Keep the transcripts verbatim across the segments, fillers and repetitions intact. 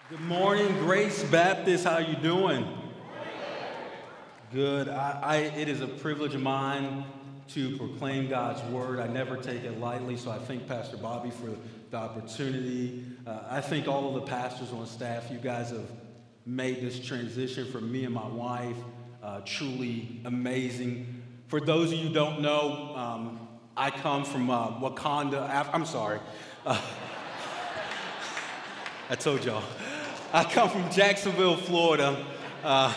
Good morning, Grace Baptist. How you doing? Good. I, I, it is a privilege of mine to proclaim God's word. I never take it lightly, so I thank Pastor Bobby for the opportunity. Uh, I thank all of the pastors on staff. You guys have made this transition for me and my wife uh, truly amazing. For those of you who don't know, um, I come from uh, Wakanda. Af- I'm sorry. Uh, I told y'all. I come from Jacksonville, Florida. Uh,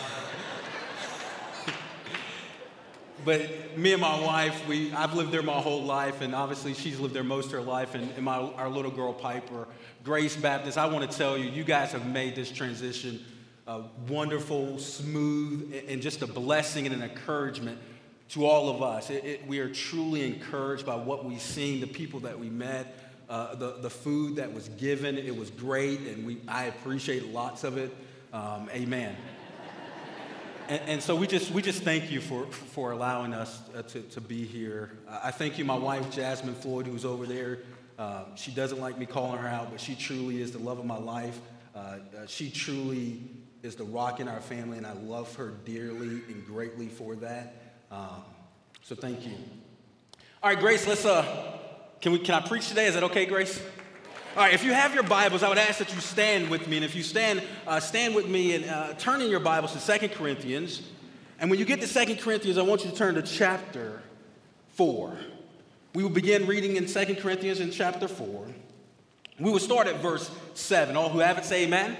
but me and my wife, we, I've lived there my whole life, and obviously she's lived there most of her life, and, and my, our little girl, Piper, Grace Baptist, I want to tell you, you guys have made this transition uh, wonderful, smooth, and, and just a blessing and an encouragement to all of us. It, it, we are truly encouraged by what we've seen, the people that we met. Uh, the, the food that was given, it was great, and we, I appreciate lots of it. Um, amen. and, and so we just we just thank you for, for allowing us uh, to, to be here. Uh, I thank you, my wife, Jasmine Floyd, who's over there. Uh, she doesn't like me calling her out, but she truly is the love of my life. Uh, uh, she truly is the rock in our family, and I love her dearly and greatly for that. Um, so thank you. All right, Grace, let's... Uh, Can we? Can I preach today? Is that okay, Grace? All right, if you have your Bibles, I would ask that you stand with me. And if you stand, uh, stand with me and uh, turn in your Bibles to Second Corinthians. And when you get to Second Corinthians, I want you to turn to chapter four. We will begin reading in Second Corinthians in chapter four. We will start at verse seven. All who have it say amen.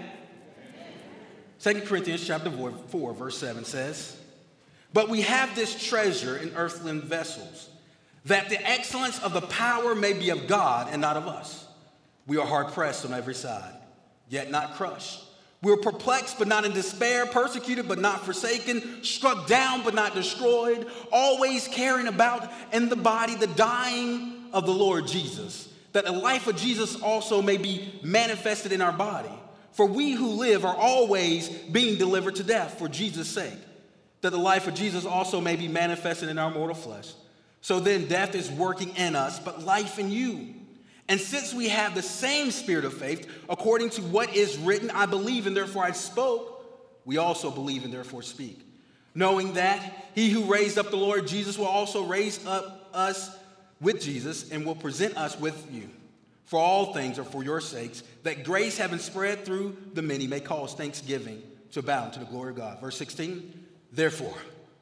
Second Corinthians chapter four, verse seven says, "But we have this treasure in earthen vessels, that the excellence of the power may be of God and not of us. We are hard-pressed on every side, yet not crushed. We are perplexed, but not in despair, persecuted, but not forsaken, struck down, but not destroyed, always carrying about in the body the dying of the Lord Jesus, that the life of Jesus also may be manifested in our body. For we who live are always being delivered to death for Jesus' sake, that the life of Jesus also may be manifested in our mortal flesh. So then death is working in us, but life in you. And since we have the same spirit of faith, according to what is written, I believe and therefore I spoke, we also believe and therefore speak. Knowing that he who raised up the Lord Jesus will also raise up us with Jesus and will present us with you. For all things are for your sakes, that grace having spread through the many may cause thanksgiving to abound to the glory of God." Verse sixteen, "Therefore,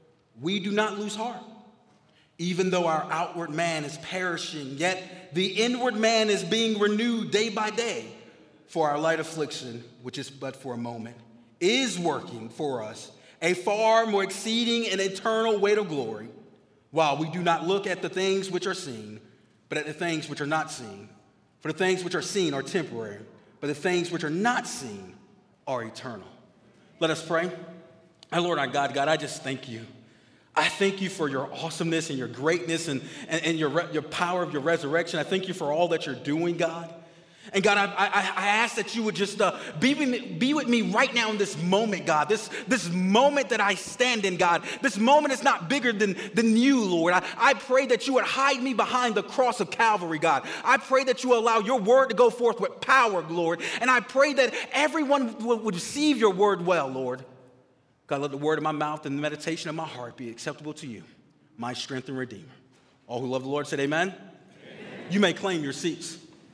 we do not lose heart. Even though our outward man is perishing, yet the inward man is being renewed day by day. For our light affliction, which is but for a moment, is working for us a far more exceeding and eternal weight of glory, while we do not look at the things which are seen, but at the things which are not seen. For the things which are seen are temporary, but the things which are not seen are eternal." Let us pray. Our Lord, our God, God, I just thank you. I thank you for your awesomeness and your greatness and, and, and your, your power of your resurrection. I thank you for all that you're doing, God. And God, I, I, I ask that you would just uh, be, with me, be with me right now in this moment, God. This, this moment that I stand in, God. This moment is not bigger than, than you, Lord. I, I pray that you would hide me behind the cross of Calvary, God. I pray that you allow your word to go forth with power, Lord. And I pray that everyone would, would receive your word well, Lord. God, let the word of my mouth and the meditation of my heart be acceptable to you, my strength and redeemer. All who love the Lord said amen. Amen. You may claim your seats.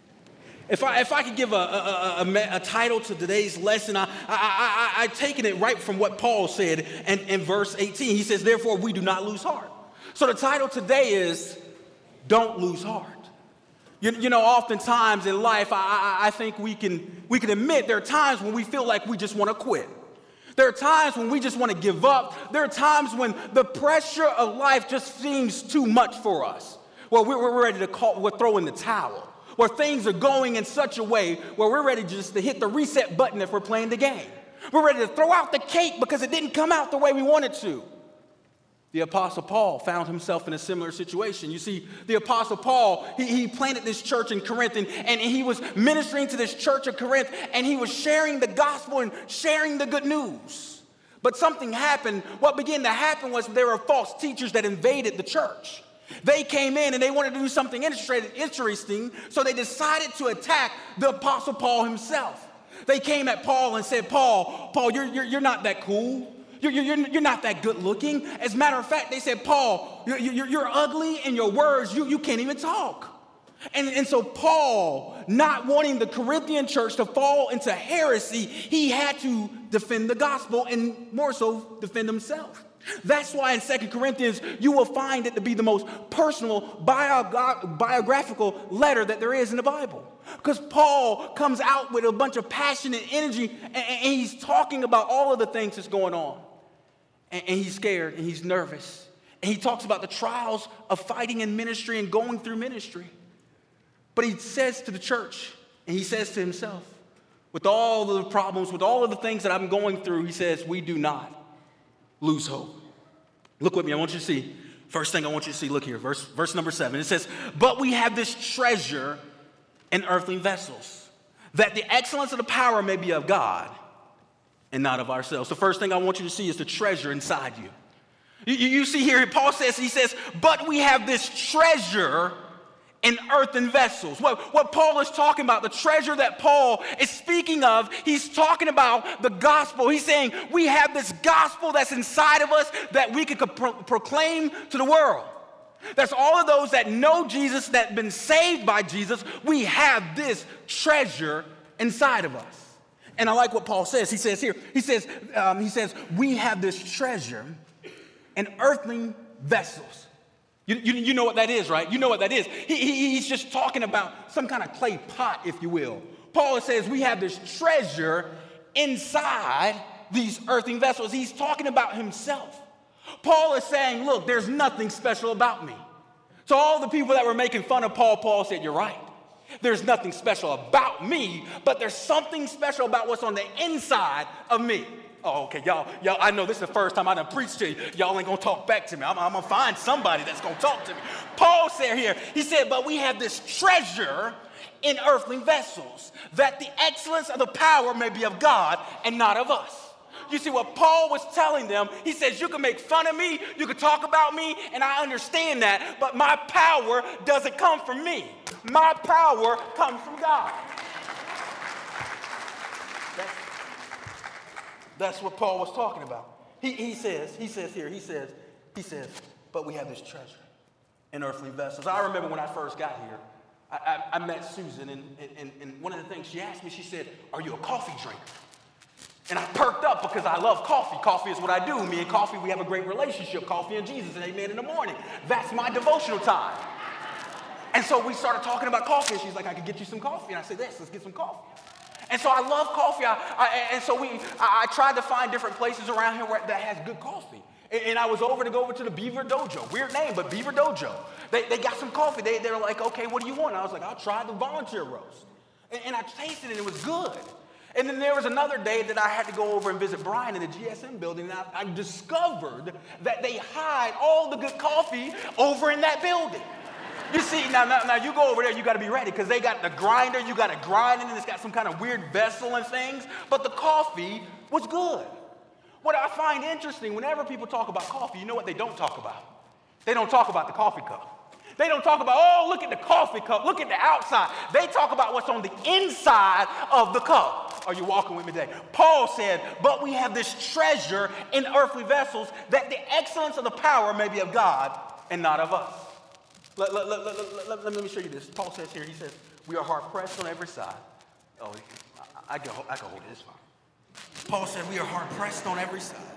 If I, if I could give a, a, a, a title to today's lesson, I, I, I, I, I've taken it right from what Paul said in, in verse eighteen. He says, "Therefore, we do not lose heart." So the title today is, Don't Lose Heart. You, you know, oftentimes in life, I, I, I think we can, we can admit there are times when we feel like we just want to quit. There are times when we just want to give up. There are times when the pressure of life just seems too much for us. Well, we're ready to call, we're throwing the towel. Where things are going in such a way where we're ready just to hit the reset button if we're playing the game. We're ready to throw out the cake because it didn't come out the way we wanted to. The Apostle Paul found himself in a similar situation. You see, the Apostle Paul, he, he planted this church in Corinth, and, and he was ministering to this church of Corinth, and he was sharing the gospel and sharing the good news. But something happened. What began to happen was there were false teachers that invaded the church. They came in and they wanted to do something interesting, so they decided to attack the Apostle Paul himself. They came at Paul and said, Paul, Paul, you're, you're, you're not that cool. You're, you're, you're not that good looking. As a matter of fact, they said, Paul, you're, you're, you're ugly, and your words, you, you can't even talk. And, and so Paul, not wanting the Corinthian church to fall into heresy, he had to defend the gospel and more so defend himself. That's why in Second Corinthians, you will find it to be the most personal bio- biographical letter that there is in the Bible. Because Paul comes out with a bunch of passion and energy, and, and he's talking about all of the things that's going on. And, and he's scared, and he's nervous. And he talks about the trials of fighting in ministry and going through ministry. But he says to the church, and he says to himself, with all the problems, with all of the things that I'm going through, he says, we do not lose hope. Look with me. I want you to see. First thing I want you to see, look here, verse, verse number seven. It says, but we have this treasure in earthly vessels, that the excellence of the power may be of God and not of ourselves. The first thing I want you to see is the treasure inside you. You, you see here, Paul says, he says, but we have this treasure in earthen vessels. What, what Paul is talking about, the treasure that Paul is speaking of, he's talking about the gospel. He's saying we have this gospel that's inside of us that we can pro- proclaim to the world. That's all of those that know Jesus, that have been saved by Jesus. We have this treasure inside of us. And I like what Paul says. He says here, he says, um, he says, we have this treasure in earthly vessels. You, you, you know what that is, right? You know what that is. He, he, he's just talking about some kind of clay pot, if you will. Paul says we have this treasure inside these earthen vessels. He's talking about himself. Paul is saying, look, there's nothing special about me. So all the people that were making fun of Paul, Paul said, you're right. There's nothing special about me, but there's something special about what's on the inside of me. Oh, okay, y'all, y'all, I know this is the first time I done preached to you. Y'all ain't gonna talk back to me. I'm, I'm gonna find somebody that's gonna talk to me. Paul said here, he said, but we have this treasure in earthly vessels, that the excellence of the power may be of God and not of us. You see what Paul was telling them, he says, you can make fun of me, you can talk about me, and I understand that, but my power doesn't come from me. My power comes from God. That's, that's what Paul was talking about. He, he says, he says here, he says, he says, but we have this treasure in earthly vessels. I remember when I first got here, I, I, I met Susan, and, and, and one of the things she asked me, she said, are you a coffee drinker? And I perked up because I love coffee. Coffee is what I do. Me and coffee, we have a great relationship. Coffee and Jesus and amen in the morning. That's my devotional time. And so we started talking about coffee, and she's like, I could get you some coffee. And I said, yes, let's get some coffee. And so I love coffee. I, I, and so we, I, I tried to find different places around here where, that has good coffee. And, and I was over to go over to the Beaver Dojo. Weird name, but Beaver Dojo. They, they got some coffee. They, they're like, okay, what do you want? And I was like, I'll try the volunteer roast. And, and I tasted it, and it was good. And then there was another day that I had to go over and visit Brian in the G S M building, and I, I discovered that they hide all the good coffee over in that building. You see, now, now, now you go over there, you got to be ready, because they got the grinder, you got to grind it, and it's got some kind of weird vessel and things, but the coffee was good. What I find interesting, whenever people talk about coffee, you know what they don't talk about? They don't talk about the coffee cup. They don't talk about, oh, look at the coffee cup, look at the outside. They talk about what's on the inside of the cup. Are you walking with me today? Paul said, but we have this treasure in earthly vessels, that the excellence of the power may be of God and not of us. Let, let, let, let, let, let me show you this. Paul says here, he says, we are hard pressed on every side. Oh, I, I, can, I can hold it, it's fine. Paul said, we are hard pressed on every side,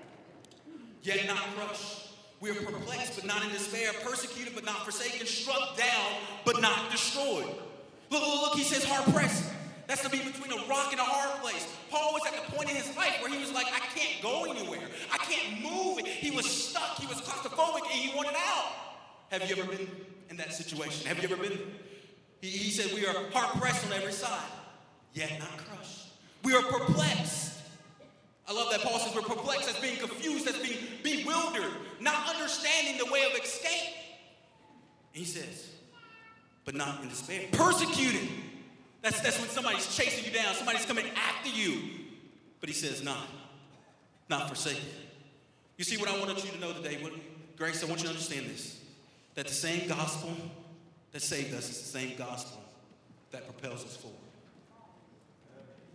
yet not crushed. We are perplexed, but not in despair, persecuted, but not forsaken, struck down, but not destroyed. Look, look, look, he says hard pressed. That's to be between a rock and a hard place. Paul was at the point in his life where he was like, I can't go anywhere. I can't move. He was stuck. He was claustrophobic, and he wanted out. Have you ever been in that situation? Have you ever been? He, he said, we are hard pressed on every side, yet not crushed. We are perplexed. I love that Paul says we're perplexed, as being confused, as being bewildered, not understanding the way of escape. And he says, but not in despair. Persecuted. That's, that's when somebody's chasing you down, somebody's coming after you. But he says, not, not forsaken. You see, what I wanted you to know today, what, Grace, I want you to understand this, that the same gospel that saved us is the same gospel that propels us forward.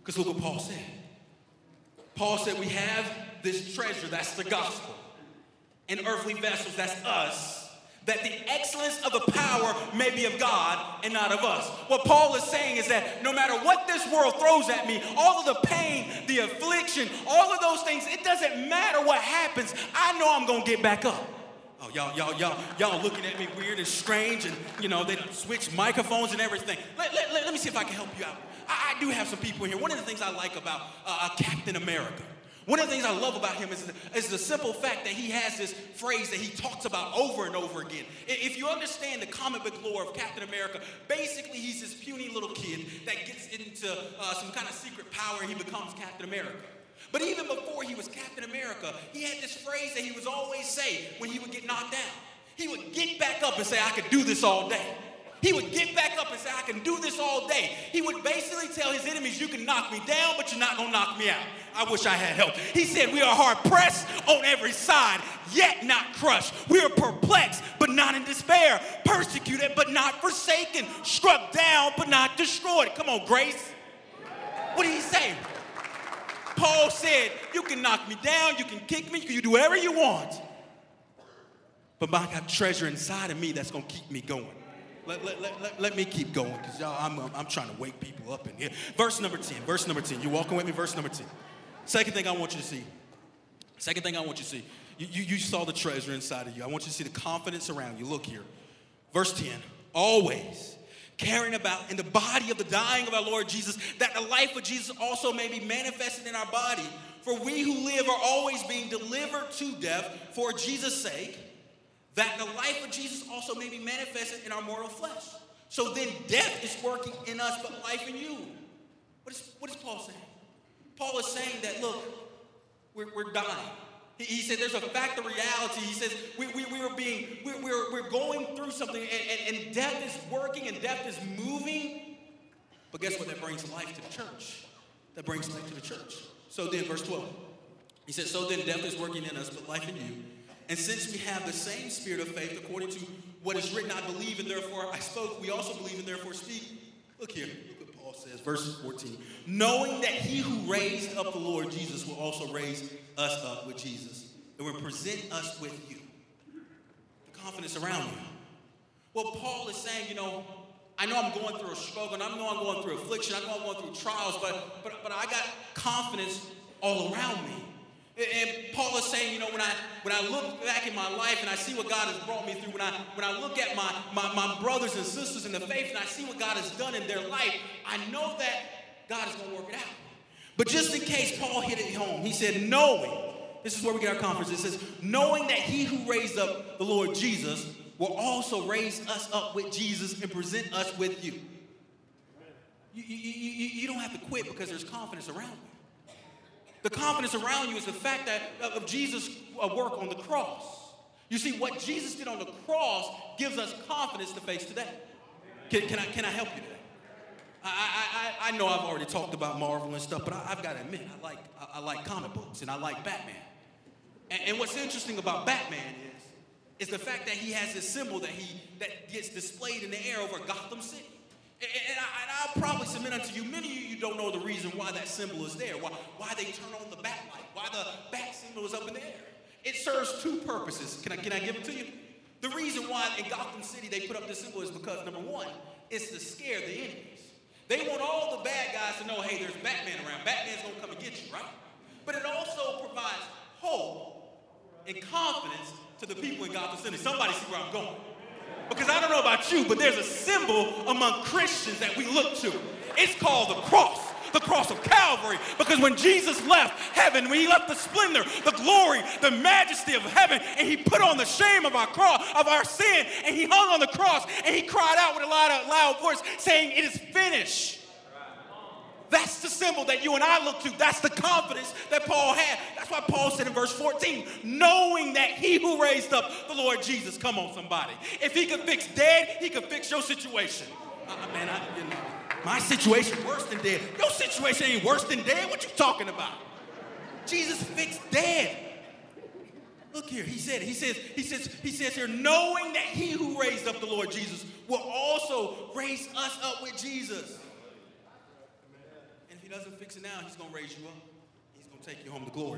Because look what Paul said. Paul said we have this treasure, that's the gospel, in earthly vessels, that's us, that the excellence of the power may be of God and not of us. What Paul is saying is that no matter what this world throws at me, all of the pain, the affliction, all of those things, it doesn't matter what happens. I know I'm going to get back up. Oh, y'all, y'all, y'all, y'all looking at me weird and strange, and, you know, they switch microphones and everything. Let, let, let, let me see if I can help you out. I, I do have some people here. One of the things I like about uh, Captain America, one of the things I love about him is the, is the simple fact that he has this phrase that he talks about over and over again. If you understand the comic book lore of Captain America, basically he's this puny little kid that gets into uh, some kind of secret power and he becomes Captain America. But even before he was Captain America, he had this phrase that he would always say when he would get knocked down. He would get back up and say, I could do this all day. He would get back up and say, I can do this all day. He would basically tell his enemies, you can knock me down, but you're not going to knock me out. I wish I had help. He said, we are hard pressed on every side, yet not crushed. We are perplexed, but not in despair. Persecuted, but not forsaken. Struck down, but not destroyed. Come on, Grace. What did he say? Paul said, you can knock me down, you can kick me, you can do whatever you want. But I got treasure inside of me that's going to keep me going. Let, let, let, let, let me keep going, because y'all, I'm, I'm trying to wake people up in here. Verse number ten, verse number ten. You walking with me? Verse number ten. Second thing I want you to see. Second thing I want you to see. You, you, you saw the treasure inside of you. I want you to see the confidence around you. Look here. Verse ten. Always carrying about in the body of the dying of our Lord Jesus, that the life of Jesus also may be manifested in our body. For we who live are always being delivered to death for Jesus' sake, that the life of Jesus also may be manifested in our mortal flesh. So then death is working in us, but life in you. What is, what is Paul saying? Paul is saying that, look, we're, we're dying. He, he said there's a fact of reality. He says we, we, we are being, we, we're, we're going through something, and, and, and death is working, and death is moving. But guess what? That brings life to the church. That brings life to the church. So then, verse twelve, he says, so then death is working in us, but life in you. And since we have the same spirit of faith, according to what is written, I believe, and therefore I spoke, we also believe, and therefore speak. Look here, look what Paul says, verse fourteen. Knowing that he who raised up the Lord Jesus will also raise us up with Jesus, and will present us with you. The confidence around you. Well, Paul is saying, you know, I know I'm going through a struggle, and I know I'm going through affliction, I know I'm going through trials, but, but, but I got confidence all around me. And Paul is saying, you know, when I when I look back in my life and I see what God has brought me through, when I when I look at my, my, my brothers and sisters in the faith and I see what God has done in their life, I know that God is going to work it out. But just in case, Paul hit it home. He said, knowing, this is where we get our confidence. It says, knowing that he who raised up the Lord Jesus will also raise us up with Jesus and present us with you. You, you, you, you don't have to quit because there's confidence around you. The confidence around you is the fact that of Jesus' work on the cross. You see, what Jesus did on the cross gives us confidence to face today. Can, can, I, can I help you today? I, I, I know I've already talked about Marvel and stuff, but I, I've got to admit, I like, I, I like comic books and I like Batman. And, and what's interesting about Batman is, is the fact that he has this symbol that, he, that gets displayed in the air over Gotham City. And, and, I, and I'll probably submit unto you, many of you don't know the reason why that symbol is there, why, why they turn on the bat light, why the bat symbol is up in the air. It serves two purposes. Can I, can I give it to you? The reason why in Gotham City they put up this symbol is because, number one, it's to scare the enemies. They want all the bad guys to know, hey, there's Batman around. Batman's going to come and get you, right? But it also provides hope and confidence to the people in Gotham City. Somebody see where I'm going. Because I don't know about you, but there's a symbol among Christians that we look to. It's called the cross, the cross of Calvary. Because when Jesus left heaven, when he left the splendor, the glory, the majesty of heaven, and he put on the shame of our cross, of our sin, and he hung on the cross, and he cried out with a loud, loud voice, saying, it is finished. That's the symbol that you and I look to. That's the confidence that Paul had. That's why Paul said in verse fourteen, knowing that he who raised up the Lord Jesus, come on somebody. If he could fix dead, he could fix your situation. Uh, man, I, you know, my situation worse than dead. Your situation ain't worse than dead. What you talking about? Jesus fixed dead. Look here, he said, he says, he says, he says here, knowing that he who raised up the Lord Jesus will also raise us up with Jesus. doesn't fix it now, he's going to raise you up. He's going to take you home to glory.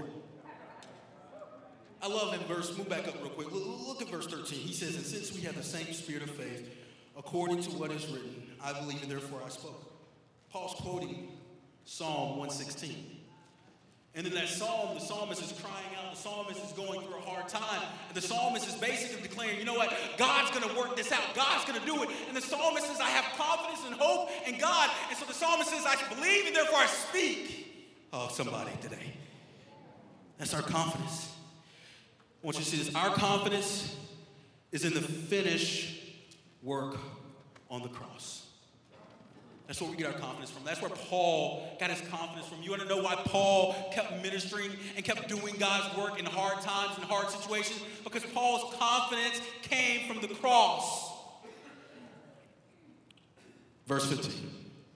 I love in verse, move back up real quick. Look at verse thirteen. He says, and since we have the same spirit of faith, according to what is written, I believe and therefore I spoke. Paul's quoting Psalm one sixteen. And in that psalm, the psalmist is crying out. The psalmist is going through a hard time. And the psalmist is basically declaring, you know what? God's going to work this out. God's going to do it. And the psalmist says, I have confidence and hope in God. And so the psalmist says, I believe and therefore I speak. Oh, somebody today. That's our confidence. I want you to see this. Our confidence is in the finished work on the cross. That's where we get our confidence from. That's where Paul got his confidence from. You want to know why Paul kept ministering and kept doing God's work in hard times and hard situations? Because Paul's confidence came from the cross. Verse fifteen.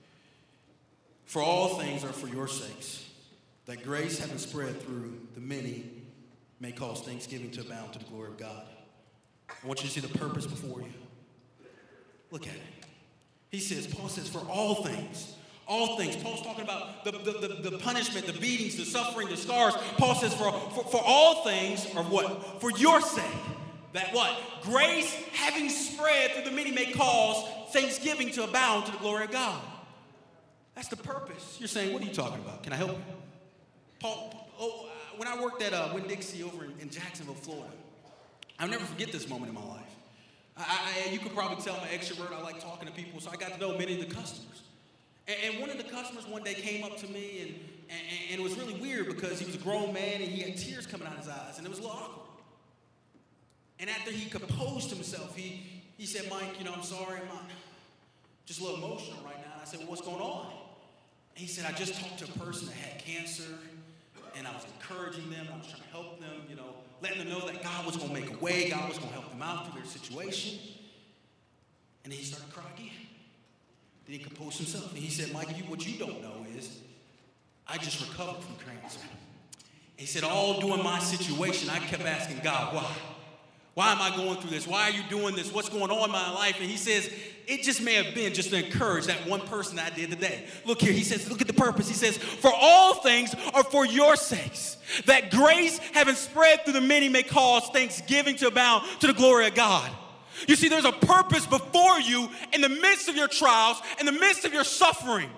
For all things are for your sakes, that grace having spread through the many may cause thanksgiving to abound to the glory of God. I want you to see the purpose before you. Look at it. He says, Paul says, for all things, all things. Paul's talking about the, the, the, the punishment, the beatings, the suffering, the scars. Paul says, for, for, for all things are what? For your sake. That what? Grace having spread through the many may cause thanksgiving to abound to the glory of God. That's the purpose. You're saying, what are you talking about? Can I help you? Paul, oh, when I worked at uh, Winn-Dixie over in, in Jacksonville, Florida, I'll never forget this moment in my life. I, I, you could probably tell I'm an extrovert. I like talking to people, so I got to know many of the customers. And, and one of the customers one day came up to me, and, and, and it was really weird because he was a grown man, and he had tears coming out of his eyes, and it was a little awkward. And after he composed himself, he, he said, Mike, you know, I'm sorry, I'm not, just a little emotional right now. And I said, well, what's going on? And he said, I just talked to a person that had cancer, and I was encouraging them, I was trying to help them, you know, letting them know that God was going to make a way, God was going to help them out through their situation. And then he started to cry again. Then he composed himself, and he said, Mike, you, what you don't know is I just recovered from cancer. And he said, all during my situation, I kept asking God, why? Why am I going through this? Why are you doing this? What's going on in my life? And he says, it just may have been just to encourage that one person that I did today. Look here, he says, look at the purpose. He says, for all things are for your sakes, that grace having spread through the many may cause thanksgiving to abound to the glory of God. You see, there's a purpose before you in the midst of your trials, in the midst of your suffering.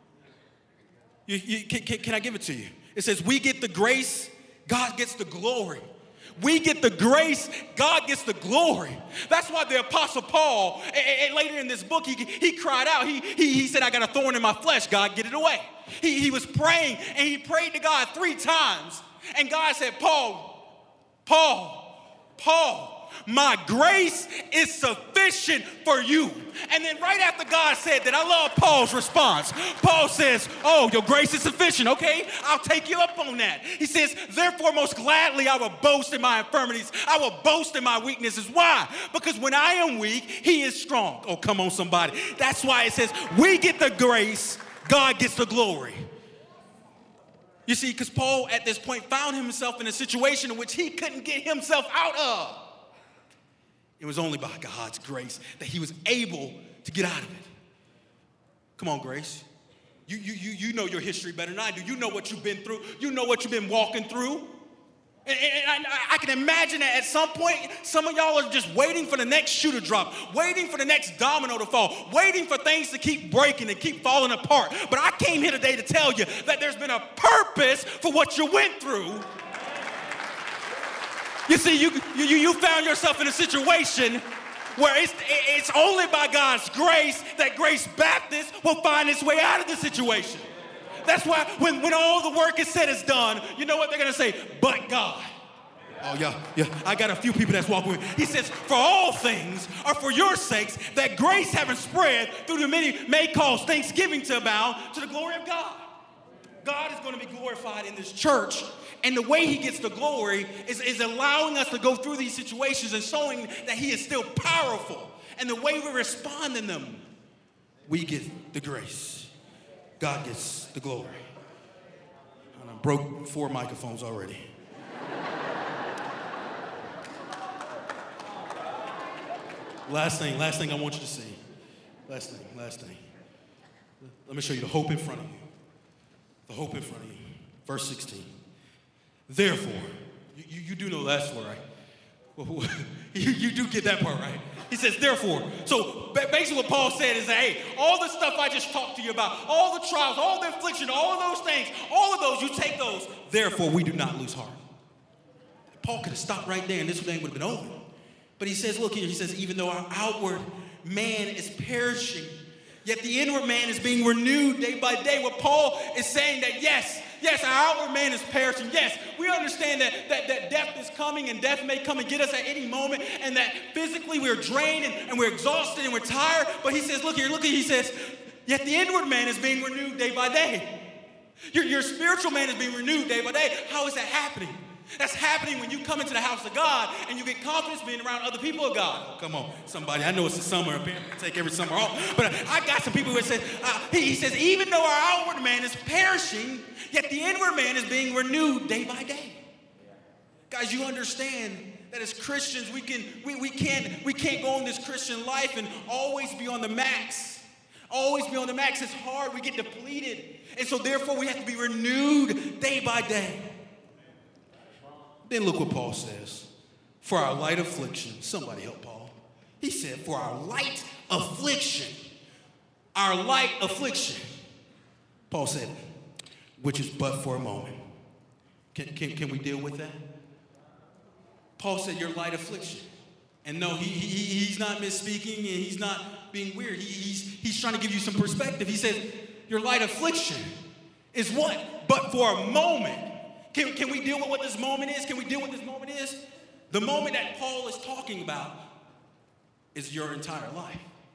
You, you, can, can, can I give it to you? It says, we get the grace, God gets the glory. We get the grace, God gets the glory. That's why the Apostle Paul, and, and later in this book, he, he cried out. He, he, he said, I got a thorn in my flesh. God, get it away. He, he was praying, and he prayed to God three times. And God said, Paul, Paul, Paul, my grace is sufficient for you. And then right after God said that, I love Paul's response. Paul says, oh, your grace is sufficient. Okay, I'll take you up on that. He says, therefore, most gladly, I will boast in my infirmities. I will boast in my weaknesses. Why? Because when I am weak, he is strong. Oh, come on, somebody. That's why it says, we get the grace, God gets the glory. You see, because Paul at this point found himself in a situation in which he couldn't get himself out of. It was only by God's grace that he was able to get out of it. Come on, Grace. You, you, you, you know your history better than I do. You know what you've been through. You know what you've been walking through. And, and I, I can imagine that at some point, some of y'all are just waiting for the next shoe to drop, waiting for the next domino to fall, waiting for things to keep breaking and keep falling apart. But I came here today to tell you that there's been a purpose for what you went through. You see, you, you, you found yourself in a situation where it's, it's only by God's grace that Grace Baptist will find its way out of the situation. That's why when, when all the work is said is done, you know what they're going to say? But God. Oh, yeah, yeah. I got a few people that's walking with me. He says, for all things are for your sakes, that grace having spread through the many may cause thanksgiving to abound to the glory of God. God is going to be glorified in this church. And the way he gets the glory is, is allowing us to go through these situations and showing that he is still powerful. And the way we respond in them, we get the grace. God gets the glory. And I broke four microphones already. Last thing, last thing I want you to see. Last thing, last thing. Let me show you the hope in front of you. the hope in front of you. Verse sixteen. Therefore, you, you, you do know that's where, right? you, you do get that part, right? He says, therefore. So basically what Paul said is that, hey, all the stuff I just talked to you about, all the trials, all the affliction, all of those things, all of those, you take those. Therefore, we do not lose heart. Paul could have stopped right there and this thing would have been over. But he says, look here, he says, even though our outward man is perishing, yet the inward man is being renewed day by day. What Paul is saying that, yes, yes, our outward man is perishing. Yes, we understand that, that, that death is coming and death may come and get us at any moment and that physically we're drained and, and we're exhausted and we're tired. But he says, look here, look here, he says, yet the inward man is being renewed day by day. Your, your spiritual man is being renewed day by day. How is that happening? That's happening when you come into the house of God and you get confidence being around other people of God. Oh, come on, somebody. I know it's the summer. Apparently, take every summer off. But I got some people who said, uh, he, he says, even though our outward man is perishing, yet the inward man is being renewed day by day. Guys, you understand that as Christians, we, can, we, we, can't, we can't go on this Christian life and always be on the max. Always be on the max. It's hard. We get depleted. And so therefore, we have to be renewed day by day. Then look what Paul says. For our light affliction. Somebody help Paul. He said, for our light affliction. Our light affliction. Paul said, which is but for a moment. Can, can, can we deal with that? Paul said, your light affliction. And no, he, he, he's not misspeaking and he's not being weird. He, he's, he's trying to give you some perspective. He says, your light affliction is what? But for a moment. Can, can we deal with what this moment is? Can we deal with this moment is? The moment that Paul is talking about is your entire life.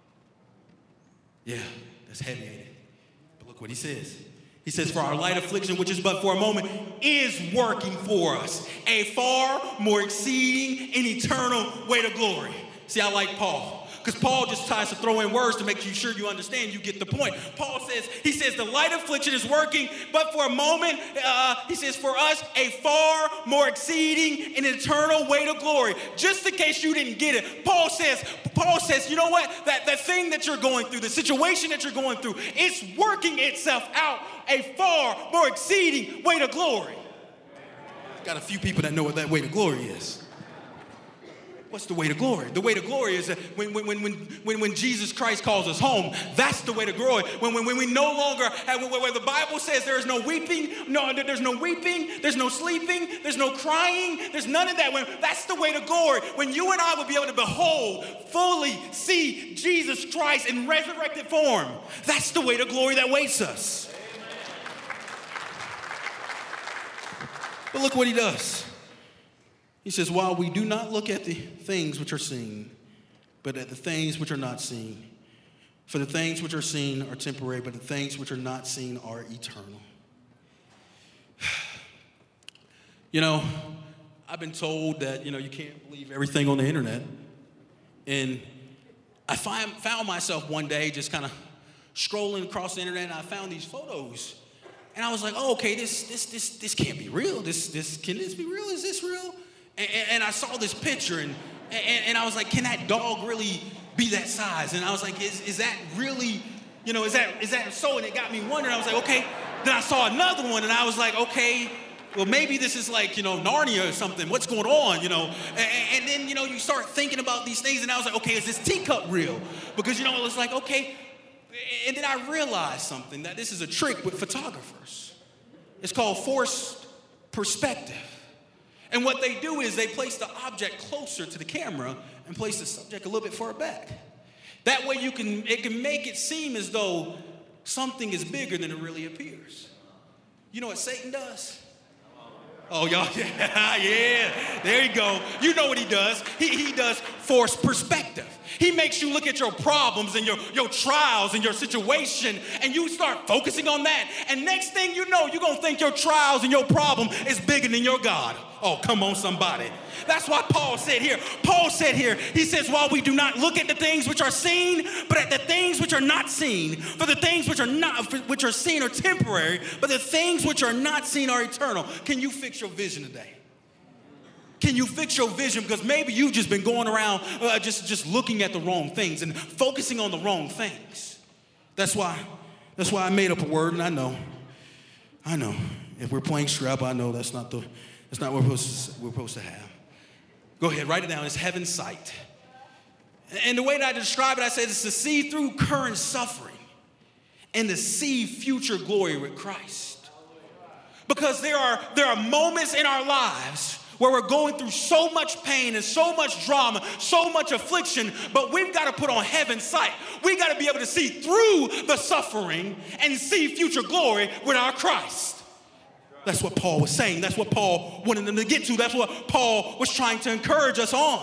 Yeah, that's heavy, ain't it? But look what he says. He says, for our light affliction, which is but for a moment, is working for us a far more exceeding and eternal way to glory. See, I like Paul. Because Paul just tries to throw in words to make you sure you understand, you get the point. Paul says, he says, the light affliction is working, but for a moment, uh, he says, for us, a far more exceeding and eternal way to glory. Just in case you didn't get it, Paul says, Paul says, you know what? That, that thing that you're going through, the situation that you're going through, it's working itself out a far more exceeding way to glory. Got a few people that know what that way to glory is. What's the way to glory? The way to glory is that when, when, when, when, when Jesus Christ calls us home, that's the way to glory. When, when, when we no longer, have, where the Bible says there is no weeping, no, there's no weeping, there's no sleeping, there's no crying, there's none of that. When, that's the way to glory. When you and I will be able to behold, fully see Jesus Christ in resurrected form, that's the way to glory that waits us. But look what he does. He says, while we do not look at the things which are seen, but at the things which are not seen. For the things which are seen are temporary, but the things which are not seen are eternal. You know, I've been told that, you know, you can't believe everything on the internet. And I find, found myself one day just kind of scrolling across the internet, and I found these photos. And I was like, oh, okay, this, this, this, this can't be real. This, this, can this be real? Is this real? And, and I saw this picture, and, and, and I was like, can that dog really be that size? And I was like, is, is that really, you know, is that, is that so? And it got me wondering. I was like, okay. Then I saw another one, and I was like, okay, well, maybe this is like, you know, Narnia or something. What's going on, you know? And, and then, you know, you start thinking about these things, and I was like, okay, is this teacup real? Because, you know, it was like, okay. And then I realized something, that this is a trick with photographers. It's called forced perspective. And what they do is they place the object closer to the camera and place the subject a little bit further back. That way you can, it can make it seem as though something is bigger than it really appears. You know what Satan does? Oh, y'all, yeah, yeah, there you go. You know what he does. He, he does forced perspective. He makes you look at your problems and your, your trials and your situation, and you start focusing on that. And next thing you know, you're going to think your trials and your problem is bigger than your God. Oh, come on, somebody. That's why Paul said here. Paul said here, he says, while we do not look at the things which are seen, but at the things which are not seen. For the things which are not, which are seen are temporary, but the things which are not seen are eternal. Can you fix your vision today? Can you fix your vision? Because maybe you've just been going around uh, just, just looking at the wrong things and focusing on the wrong things. That's why, that's why I made up a word, and I know. I know. If we're playing Scrabble, I know that's not the that's not what we're supposed to, we're supposed to have. Go ahead, write it down. It's heaven's sight. And the way that I describe it, I said it's to see through current suffering and to see future glory with Christ. Because there are there are moments in our lives where we're going through so much pain and so much drama, so much affliction, but we've got to put on heaven's sight. We got to be able to see through the suffering and see future glory with our Christ. That's what Paul was saying. That's what Paul wanted them to get to. That's what Paul was trying to encourage us on.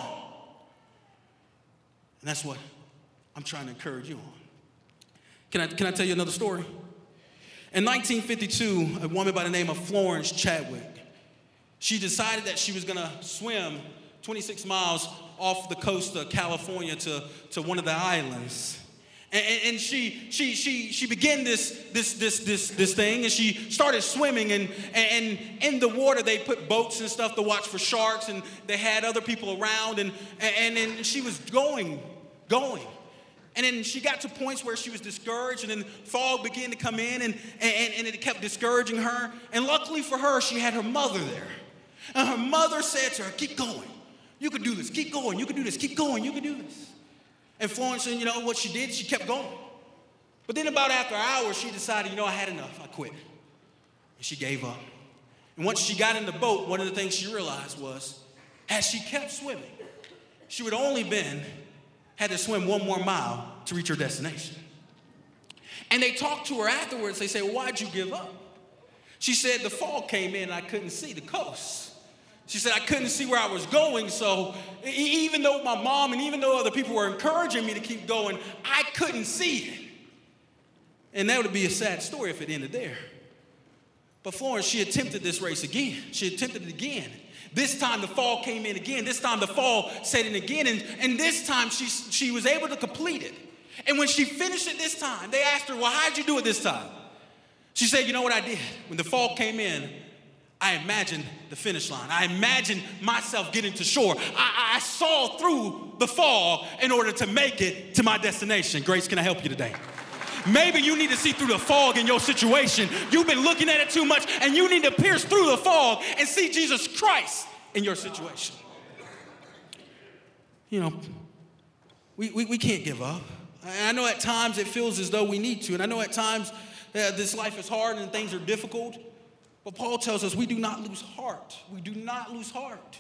And that's what I'm trying to encourage you on. Can I, can I tell you another story? In nineteen fifty-two, a woman by the name of Florence Chadwick, she decided that she was going to swim twenty-six miles off the coast of California to, to one of the islands. And, and, and she, she, she, she began this, this, this, this, this thing, and she started swimming. And, and in the water, they put boats and stuff to watch for sharks, and they had other people around. And, and, and she was going, going. And then she got to points where she was discouraged, and then fog began to come in, and, and, and it kept discouraging her. And luckily for her, she had her mother there. And her mother said to her, keep going. You can do this. Keep going. You can do this. Keep going. You can do this. And Florence, you know what she did? She kept going. But then about after hours, she decided, you know, I had enough. I quit. And she gave up. And once she got in the boat, one of the things she realized was, as she kept swimming, she would only been, had to swim one more mile to reach her destination. And they talked to her afterwards. They said, well, why'd you give up? She said, the fog came in and I couldn't see the coast. She said, I couldn't see where I was going, so even though my mom and even though other people were encouraging me to keep going, I couldn't see it. And that would be a sad story if it ended there. But Florence, she attempted this race again. She attempted it again. This time the fog came in again. This time the fog set in again, and, and this time she, she was able to complete it. And when she finished it this time, they asked her, well, how'd you do it this time? She said, you know what I did? When the fog came in, I imagined the finish line. I imagined myself getting to shore. I, I saw through the fog in order to make it to my destination. Grace, can I help you today? Maybe you need to see through the fog in your situation. You've been looking at it too much, and you need to pierce through the fog and see Jesus Christ in your situation. You know, we, we, we can't give up. I know at times it feels as though we need to, and I know at times uh, this life is hard and things are difficult. But Paul tells us we do not lose heart. We do not lose heart.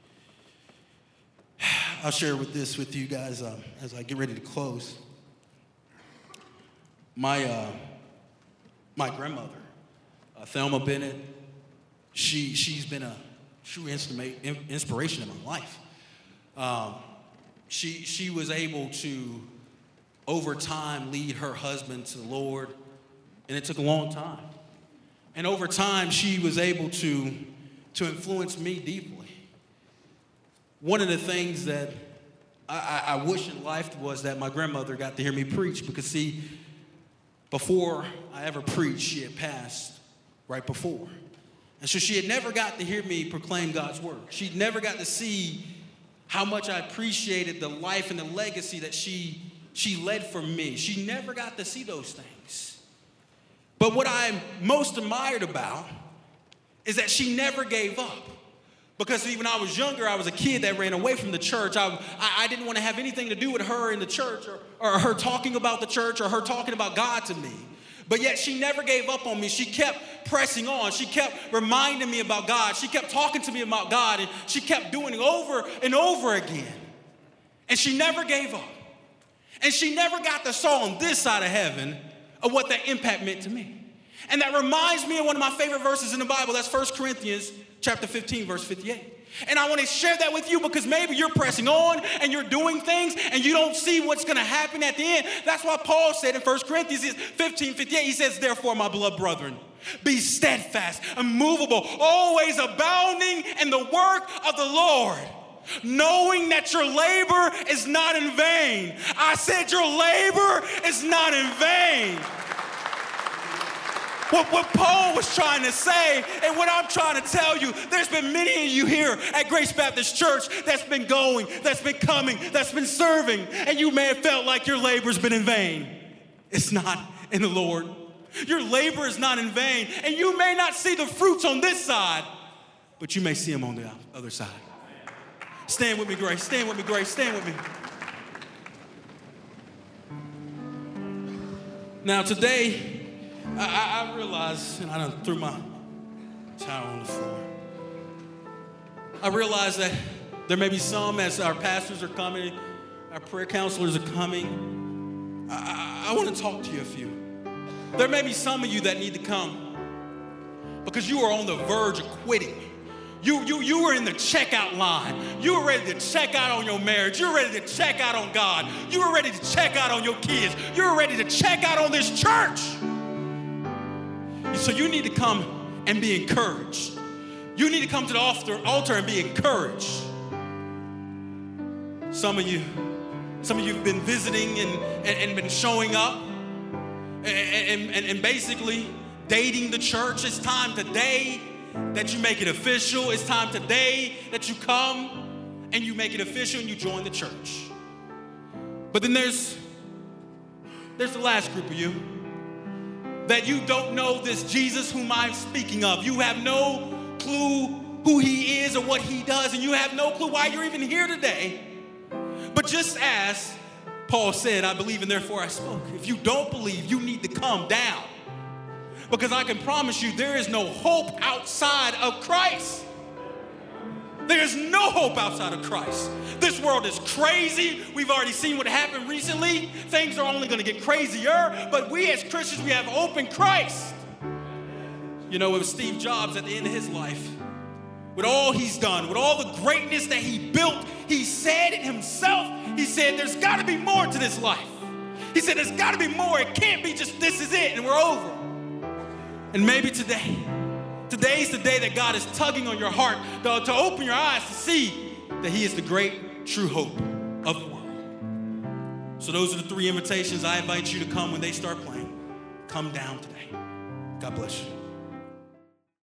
I'll share with this with you guys um, as I get ready to close. My uh, my grandmother, uh, Thelma Bennett, she she's been a true inspiration in my life. Um, she she was able to over time lead her husband to the Lord, and it took a long time. And over time, she was able to, to influence me deeply. One of the things that I, I wish in life was that my grandmother got to hear me preach, because, see, before I ever preached, she had passed right before. And so she had never got to hear me proclaim God's word. She'd never got to see how much I appreciated the life and the legacy that she, she led for me. She never got to see those things. But what I'm most admired about is that she never gave up. Because see, when I was younger, I was a kid that ran away from the church. I, I, I didn't want to have anything to do with her in the church, or, or her talking about the church, or her talking about God to me. But yet she never gave up on me. She kept pressing on. She kept reminding me about God. She kept talking to me about God, and she kept doing it over and over again. And she never gave up. And she never got the saw on this side of heaven of what that impact meant to me. And that reminds me of one of my favorite verses in the Bible. That's First Corinthians chapter fifteen, verse fifty-eight. And I want to share that with you because maybe you're pressing on and you're doing things and you don't see what's going to happen at the end. That's why Paul said in First Corinthians fifteen, fifty-eight, he says, therefore, my beloved brethren, be steadfast, immovable, always abounding in the work of the Lord, knowing that your labor is not in vain. I said your labor is not in vain. What, what Paul was trying to say, and what I'm trying to tell you, there's been many of you here at Grace Baptist Church that's been going, that's been coming, that's been serving, and you may have felt like your labor's been in vain. It's not in the Lord. Your labor is not in vain. And you may not see the fruits on this side, but you may see them on the other side. Stand with me, Grace. Stand with me, Grace. Stand with me. Now today, I, I, I realize, and I done threw my towel on the floor. I realize that there may be some, as our pastors are coming, our prayer counselors are coming. I, I, I want to talk to you a few. There may be some of you that need to come because you are on the verge of quitting. You, you, you were in the checkout line. You were ready to check out on your marriage. You were ready to check out on God. You were ready to check out on your kids. You were ready to check out on this church. So you need to come and be encouraged. You need to come to the altar, altar and be encouraged. Some of you, some of you have been visiting and, and, and been showing up and, and, and basically dating the church. It's time today that you make it official. It's time today that you come and you make it official and you join the church. But then there's, there's the last group of you that you don't know this Jesus whom I'm speaking of. You have no clue who he is or what he does, and you have no clue why you're even here today. But just as Paul said, I believe and therefore I spoke. If you don't believe, you need to come down. Because I can promise you there is no hope outside of Christ. There is no hope outside of Christ. This world is crazy. We've already seen what happened recently. Things are only going to get crazier. But we as Christians, we have hope in Christ. You know, it was Steve Jobs at the end of his life. With all he's done, with all the greatness that he built, he said it himself. He said, there's got to be more to this life. He said, there's got to be more. It can't be just this is it and we're over. And maybe today, today's the day that God is tugging on your heart to, to open your eyes to see that he is the great true hope of the world. So those are the three invitations. I invite you to come when they start playing. Come down today. God bless you.